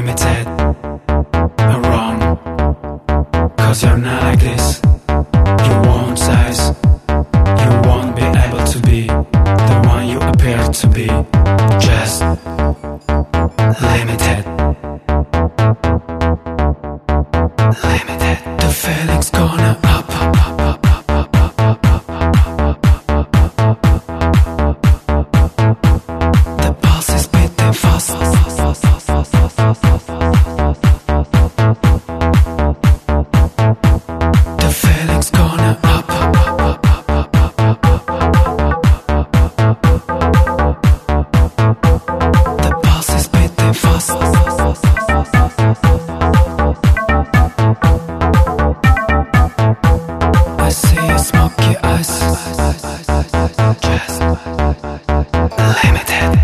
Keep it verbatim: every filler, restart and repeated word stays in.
limited or wrong, cause you're not like this. You won't size, you won't be able to be the one you appear to be. Just limited. Limited. The feeling's gonna up, up, up, up, up, up, up, up, up, up. The pulse is beating fast. The feeling's gonna up, up, up, up, up, up, up, up, up. The pulse is beating fast. I see your smoky eyes. Just limited.